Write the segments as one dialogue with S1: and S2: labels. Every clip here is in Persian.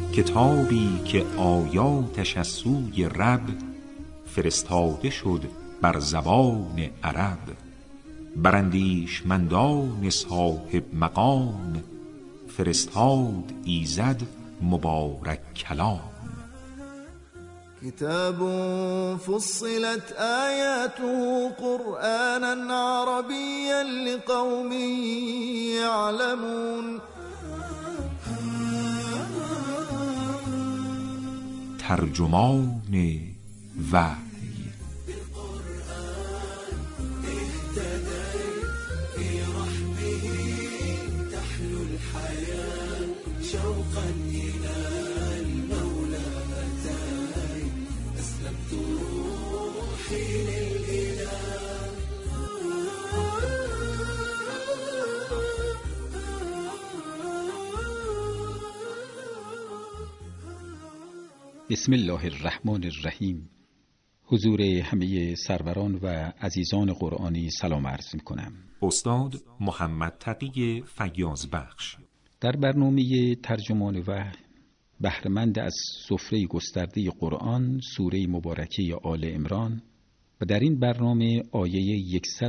S1: کتابی که آیاتش از سوی رب فرستاده شد بر زبان عرب، بر اندیشمندان صاحب مقام فرستاد ایزد مبارک کلام.
S2: كتاب فصلت آياته قرآنا عربيا لقوم يعلمون.
S1: ترجمان وحی.
S3: بسم الله الرحمن الرحیم. حضور همه سروران و عزیزان قرآنی سلام عرض می‌کنم.
S1: استاد محمد تقی فیاض بخش
S3: در برنامه ترجمان وحی بهره‌مند از سفره گسترده قرآن سوره مبارکه آل عمران و در این برنامه آیه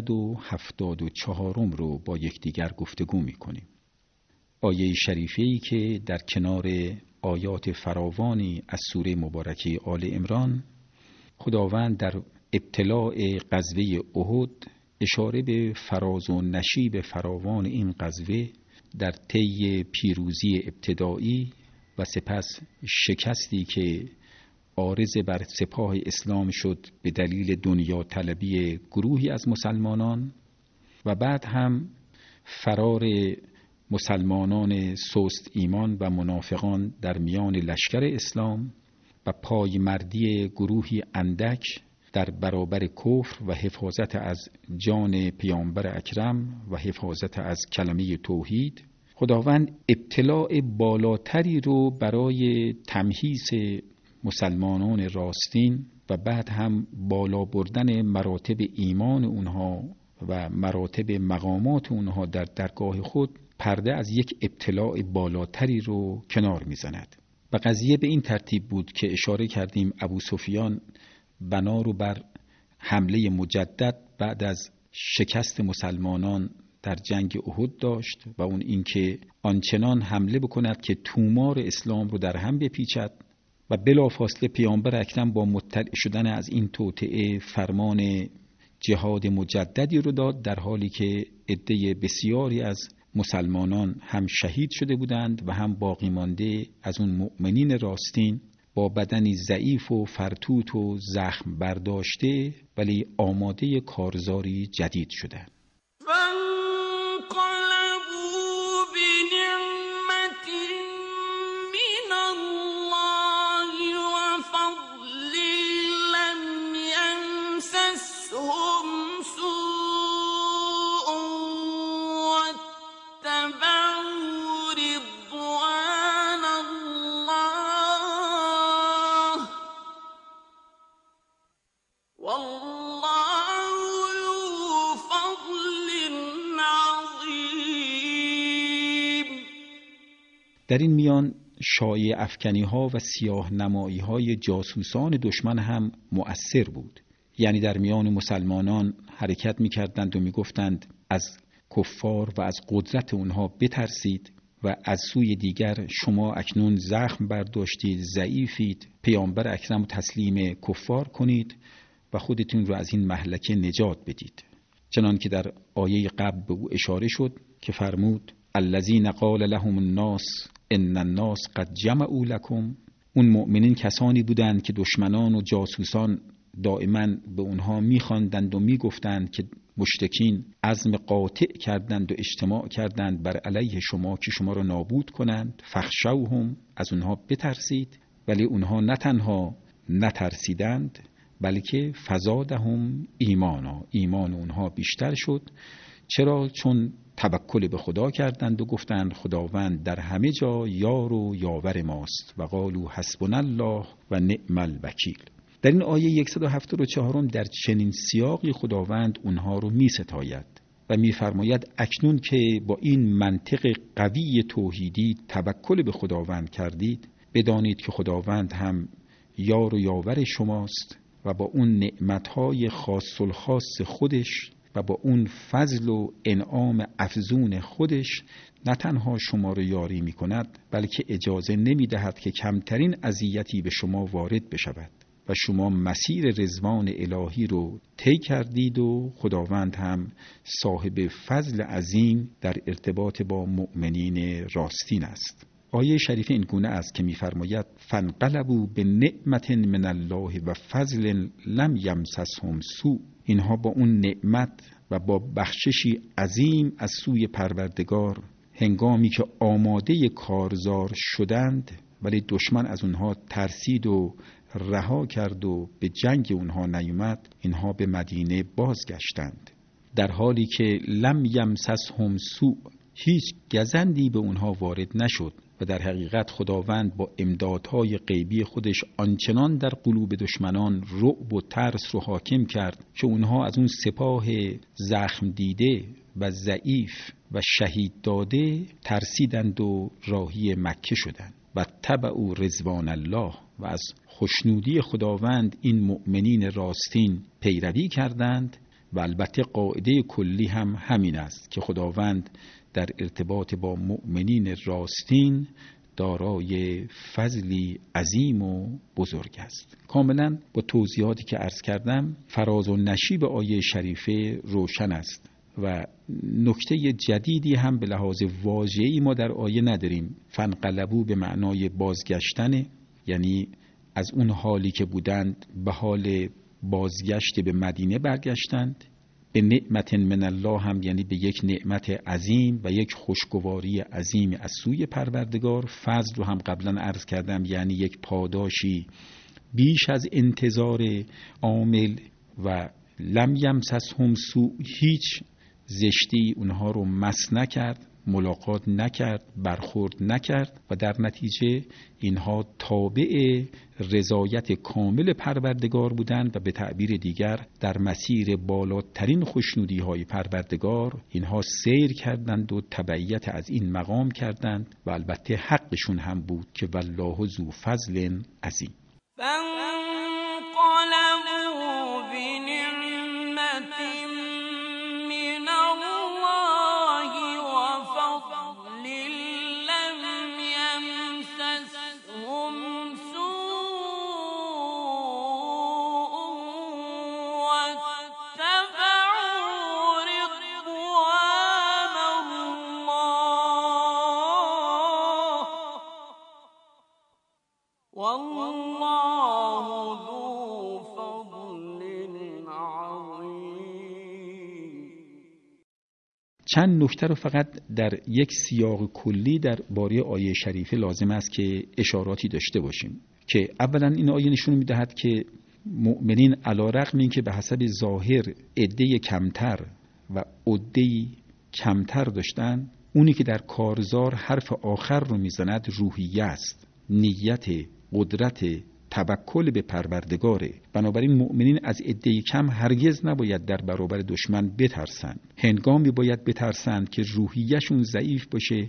S3: 174 رو با یکدیگر گفتگو می‌کنیم. آیه شریفه‌ای که در کنار آیات فراوانی از سوره مبارکه آل عمران خداوند در ابتلاء غزوه احد اشاره به فراز و نشیب فراوان این غزوه در طی پیروزی ابتدایی و سپس شکستی که عارض بر سپاه اسلام شد به دلیل دنیا طلبی گروهی از مسلمانان و بعد هم فرار مسلمانان سست ایمان و منافقان در میان لشکر اسلام و پایمردی گروهی اندک در برابر کفر و حفاظت از جان پیامبر اکرم و حفاظت از کلمه توحید، خداوند ابتلاء بالاتری رو برای تمحیص مسلمانان راستین و بعد هم بالا بردن مراتب ایمان اونها و مراتب مقامات اونها در درگاه خود پرده از یک ابتلاء بالاتری رو کنار میزند. و قضیه به این ترتیب بود که اشاره کردیم ابو سفیان بنا رو بر حمله مجدد بعد از شکست مسلمانان در جنگ احد داشت و اون اینکه آنچنان حمله بکند که تومار اسلام رو در هم بپیچد و بلافاصله پیامبر اکرم با مطلع شدن از این توطئه فرمان جهاد مجددی رو داد، در حالی که عده بسیاری از مسلمانان هم شهید شده بودند و هم باقی مانده از اون مؤمنین راستین با بدنی ضعیف و فرتوت و زخم برداشته ولی آماده کارزاری جدید شدند. در این میان شایعه افکنی ها و سیاه نمایی های جاسوسان دشمن هم مؤثر بود. یعنی در میان مسلمانان حرکت می کردند و می گفتند از کفار و از قدرت اونها بترسید و از سوی دیگر شما اکنون زخم برداشتید، ضعیفید، پیامبر اکرم تسلیم کفار کنید و خودتون رو از این مهلکه نجات بدید. چنان که در آیه قبل به او اشاره شد که فرمود الذین قال لهم الناس ان الناس قد جمعوا لكم. اون مؤمنین کسانی بودند که دشمنان و جاسوسان دائما به اونها میخواندند و میگفتند که مشرکین عزم قاطع کردند و اجتماع کردند بر علیه شما که شما را نابود کنند، فخشوهم، از اونها بترسید. ولی اونها نه تنها نترسیدند بلکه فزادهم ایمانا، ایمان اونها بیشتر شد. چرا؟ چون توکل به خدا کردند و گفتند خداوند در همه جا یار و یاور ماست و قالوا حسبنا الله و نعم الوکیل. در این آیه 174 در چنین سیاقی خداوند اونها رو می ستاید و می فرماید اکنون که با این منطق قوی توحیدی توکل به خداوند کردید، بدانید که خداوند هم یار و یاور شماست و با اون نعمتهای خاص الخاص خودش و با اون فضل و انعام افزون خودش نه تنها شما رو یاری می کند، بلکه اجازه نمی دهد که کمترین اذیتی به شما وارد بشود و شما مسیر رضوان الهی رو طی کردید و خداوند هم صاحب فضل عظیم در ارتباط با مؤمنین راستین است. آیه شریف این گونه است که می‌فرماید فانقلبوا بنعمت من الله و فضل لم یمسسهم سوء. اینها با اون نعمت و با بخششی عظیم از سوی پروردگار هنگامی که آماده کارزار شدند، ولی دشمن از اونها ترسید و رها کرد و به جنگ اونها نیامد، اینها به مدینه بازگشتند در حالی که لم یمسسهم سوء، هیچ گزندی به اونها وارد نشد و در حقیقت خداوند با امدادهای غیبی خودش آنچنان در قلوب دشمنان رعب و ترس رو حاکم کرد که اونها از اون سپاه زخم دیده و ضعیف و شهید داده ترسیدند و راهی مکه شدند و تبعوا رضوان الله و از خوشنودی خداوند این مؤمنین راستین پیروی کردند. و البته قاعده کلی هم همین است که خداوند در ارتباط با مؤمنین راستین دارای فضلی عظیم و بزرگ است. کاملا با توضیحاتی که عرض کردم فراز و نشیب آیه شریفه روشن است و نکته جدیدی هم به لحاظ واژه‌ای ما در آیه نداریم. فانقلبوا به معنای بازگشتن، یعنی از اون حالی که بودند به حال بازگشت به مدینه برگشتند. به نعمت من الله هم یعنی به یک نعمت عظیم و یک خوشگواری عظیم از سوی پروردگار. فضل رو هم قبلا عرض کردم، یعنی یک پاداشی بیش از انتظار عامل. و لم یمسسهم سوء، هیچ زشتی اونها رو مس نکرد، ملاقات نکرد، برخورد نکرد و در نتیجه اینها تابع رضایت کامل پروردگار بودند و به تعبیر دیگر در مسیر بالاترین خوشنودی‌های پروردگار اینها سیر کردند و تبعیت از این مقام کردند و البته حقشون هم بود که والله ذو فضل عظیم. چند نکته رو فقط در یک سیاق کلی در باره آیه شریفه لازم است که اشاراتی داشته باشیم. که اولا این آیه نشون می‌دهد که مؤمنین علی رغم اینکه به حسب ظاهر عده کمتر و عده کمتر داشتن، اونی که در کارزار حرف آخر رو میزند روحیه است، نیت، قدرت، توکل به پروردگاره. بنابراین مؤمنین از عده کم هرگز نباید در برابر دشمن بترسند. هنگامی باید بترسند که روحیه‌شون ضعیف باشه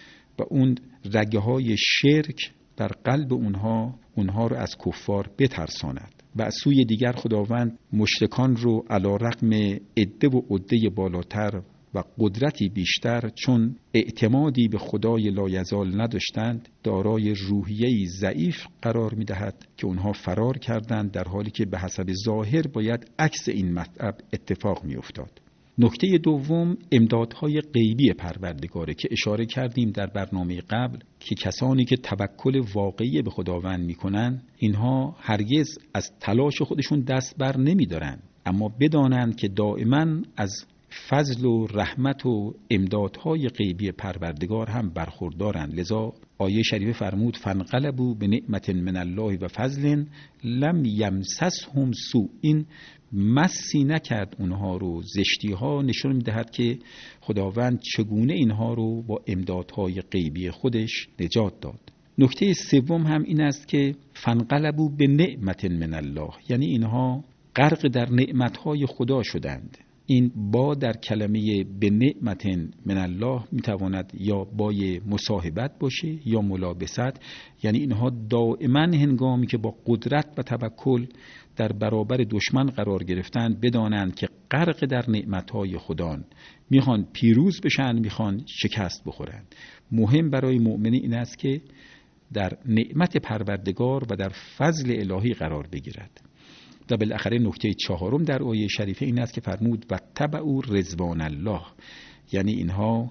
S3: و اون رگه‌های شرک در قلب اونها رو از کفار بترساند. و از سوی دیگر خداوند مشرکان رو علی رغم عده و عده بالاتر و قدرتی بیشتر، چون اعتمادی به خدای لایزال نداشتند، دارای روحیه‌ای ضعیف قرار می‌دهد که اونها فرار کردند، در حالی که به حسب ظاهر باید عکس این مطلب اتفاق می‌افتاد. نکته دوم امدادهای غیبی پروردگاره که اشاره کردیم در برنامه قبل که کسانی که توکل واقعی به خداوند می‌کنند اینها هرگز از تلاش خودشون دست بر نمی‌دارند، اما بدانند که دائما از فضل و رحمت و امدادهای غیبی پروردگار هم برخوردارند. لذا آیه شریفه فرمود فانقلبوا بنعمت من الله و فضل لم یمسسهم سوء. این مسی نکرد اونها رو، زشتی ها نشون میدهد که خداوند چگونه اینها رو با امدادهای غیبی خودش نجات داد. نکته سوم هم این است که فانقلبوا بنعمت من الله، یعنی اینها غرق در نعمتهای خدا شدند این با در کلمه به نعمت من الله میتواند یا بای مصاحبت باشه یا ملابست، یعنی اینها دائما هنگامی که با قدرت و توکل در برابر دشمن قرار گرفتن بدانند که غرق در نعمتهای خدان، میخوان پیروز بشن، میخوان شکست بخورن. مهم برای مؤمن این است که در نعمت پروردگار و در فضل الهی قرار بگیرد. و بالاخره نکته چهارم در آیه شریفه این است که فرمود و تبعوا رضوان الله، یعنی اینها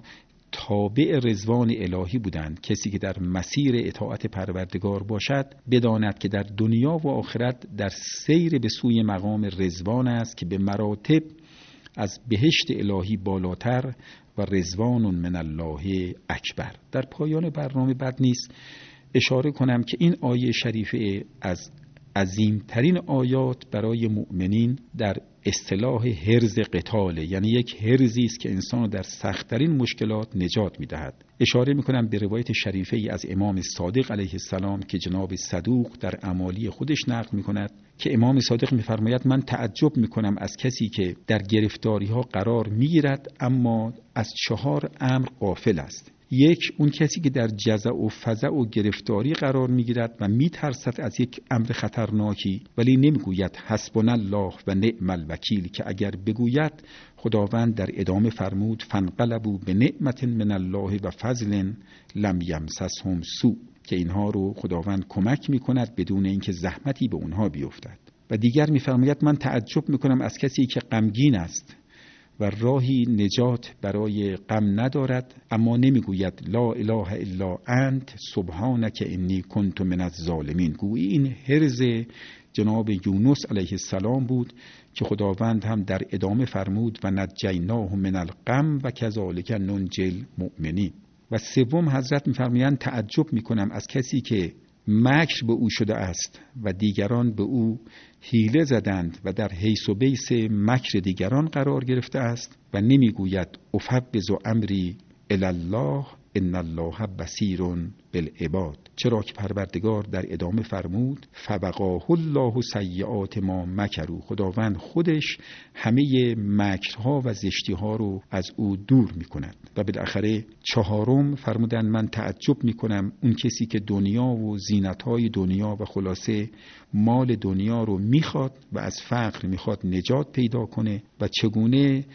S3: تابع رضوان الهی بودند. کسی که در مسیر اطاعت پروردگار باشد بداند که در دنیا و آخرت در سیر به سوی مقام رضوان است که به مراتب از بهشت الهی بالاتر و رضوان من الله اکبر. در پایان برنامه بد نیست اشاره کنم که این آیه شریفه از عظیمترین آیات برای مؤمنین در اصطلاح حرز قتاله، یعنی یک حرزی است که انسان در سخت‌ترین مشکلات نجات می‌دهد. اشاره می‌کنم به روایت شریفه ای از امام صادق علیه السلام که جناب صدوق در اعمالی خودش نقل می‌کند که امام صادق می‌فرماید من تعجب می‌کنم از کسی که در گرفتاری‌ها قرار می‌گیرد اما از 4 امر غافل است. یک، اون کسی که در جزع و فزع و گرفتاری قرار میگیرد و میترسد از یک امر خطرناکی ولی نمیگوید حسبنا الله و نعم الوکیل، که اگر بگوید خداوند در ادامه فرمود فانقلبوا بنعمت من الله و فضل لم یمسسهم سوء، که اینها رو خداوند کمک میکند بدون اینکه زحمتی به اونها بیفتد. و دیگر میفرماید من تعجب میکنم از کسی که غمگین است و راهی نجات برای غم ندارد اما نمیگوید لا اله الا انت سبحانک انی کنت من الظالمین. گویی این حرز جناب یونس علیه السلام بود که خداوند هم در ادامه فرمود و نجیناه من الغم و کذالک ننجی المؤمنین. و سوم حضرت میفرمایند تعجب میکنم از کسی که مکر به او شده است و دیگران به او حیله زدند و در حیث و بیس مکر دیگران قرار گرفته است و نمیگوید افوض امری الی الله ان الله بصیر بالعباد، چرا که پروردگار در ادامه فرمود فوقاه الله سیئات ما مکروا، خداوند خودش همه مکرها و زشتیها رو از او دور میکند. و بالاخره چهارم فرمودن من تعجب میکنم اون کسی که دنیا و زینتهای دنیا و خلاصه مال دنیا رو میخواد و از فقر میخواد نجات پیدا کنه و چگونه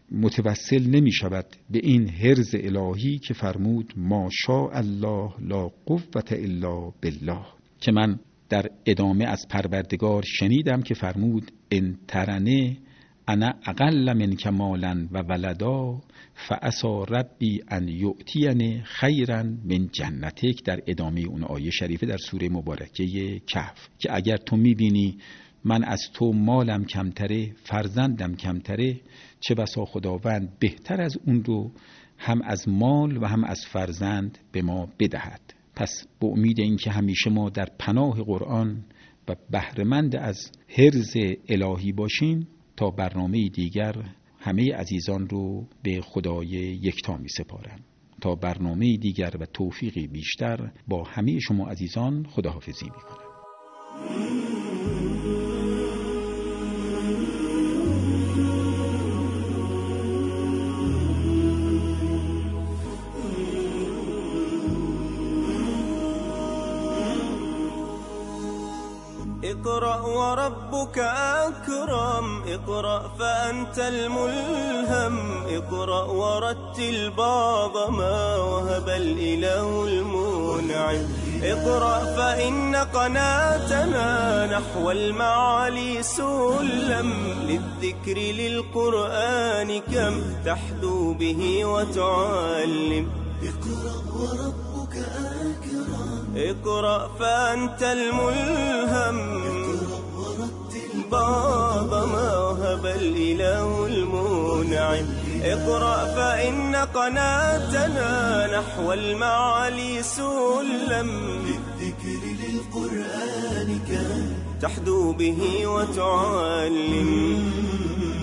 S3: متوسل نمی شود به این حرز الهی که فرمود ما شاء الله لا قوة الا بالله، که من در ادامه از پروردگار شنیدم که فرمود ان ترنه انا اقل منک مالا و ولدا فعسى ربی ان یؤتینی خیرا من جنتک، در ادامه اون آیه شریفه در سوره مبارکه کهف، که اگر تو میبینی من از تو مالم کمتره، فرزندم کمتره، چه بسا خداوند بهتر از اون رو هم از مال و هم از فرزند به ما بدهد. پس با امید این که همیشه ما در پناه قرآن و بهره‌مند از حرز الهی باشیم، تا برنامه دیگر همه عزیزان رو به خدای یکتا می سپارم. تا برنامه دیگر و توفیقی بیشتر با همه شما عزیزان خداحافظی می کنم.
S2: اقرأ وربك أكرم، اقرأ فأنت الملهم، اقرأ ورتل بعض ما وهب الإله المنعم، اقرأ فإن قناتنا نحو المعالي سلم، للذكر للقرآن كم تحدو به وتعلم، اقرأ وربك أكرم، اقرأ فأنت الملهم، بعض ما وهب الإله المنعم، اقرأ فإن قناتنا نحو المعالي سلم، للذكر للقرآن كم تحدو به وتعلم.